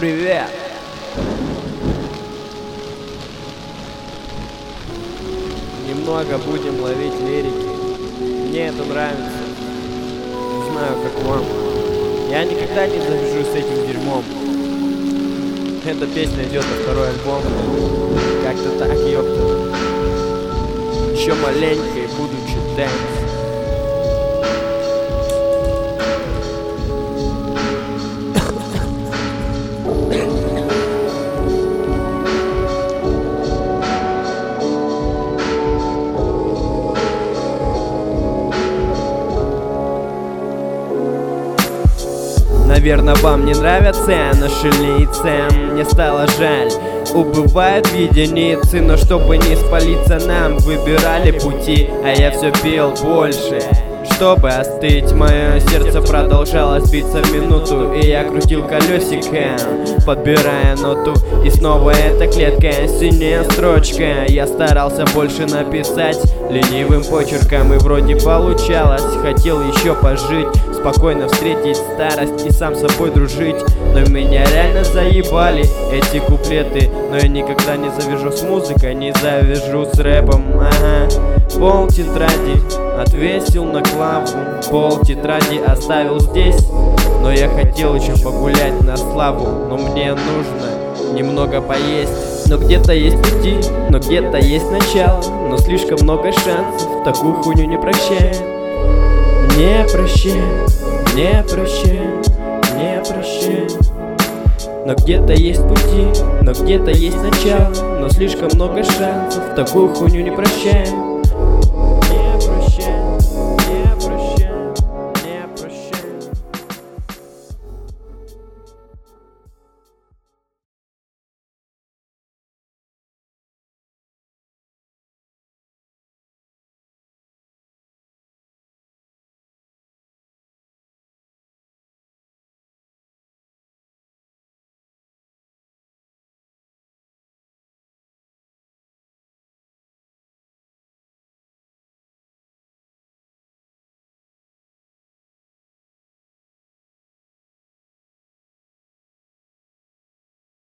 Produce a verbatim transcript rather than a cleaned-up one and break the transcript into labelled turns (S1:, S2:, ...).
S1: привет! Немного будем ловить лирики. Мне это нравится. Не знаю, как вам. Я никогда не завяжу с этим дерьмом. Эта песня идет на второй альбом. Как-то так, ёпта. Еще маленько и буду читать. Наверное, вам не нравятся наши лица. Мне стало жаль, убывают в единицы. Но чтобы не спалиться, нам выбирали пути. А я все пил больше, чтобы остыть. Мое сердце продолжало биться в минуту, и я крутил колесико, подбирая ноту. И снова эта клетка, синяя строчка. Я старался больше написать ленивым почерком, и вроде получалось. Хотел еще пожить, спокойно встретить старость и сам с собой дружить. Но меня реально заебали эти куплеты. Но я никогда не завяжу с музыкой, не завяжу с рэпом. Ага, пол тетради отвесил на клаву, пол тетради оставил здесь. Но я хотел еще погулять на славу. Но мне нужно немного поесть. Но где-то есть пути, но где-то есть начало. Но слишком много шансов, такую хуйню не прощаем. Не прощаем, не прощаем, не прощаем. Но где-то есть пути, но где-то есть начало. Но слишком много шансов, такую хуйню не прощаем.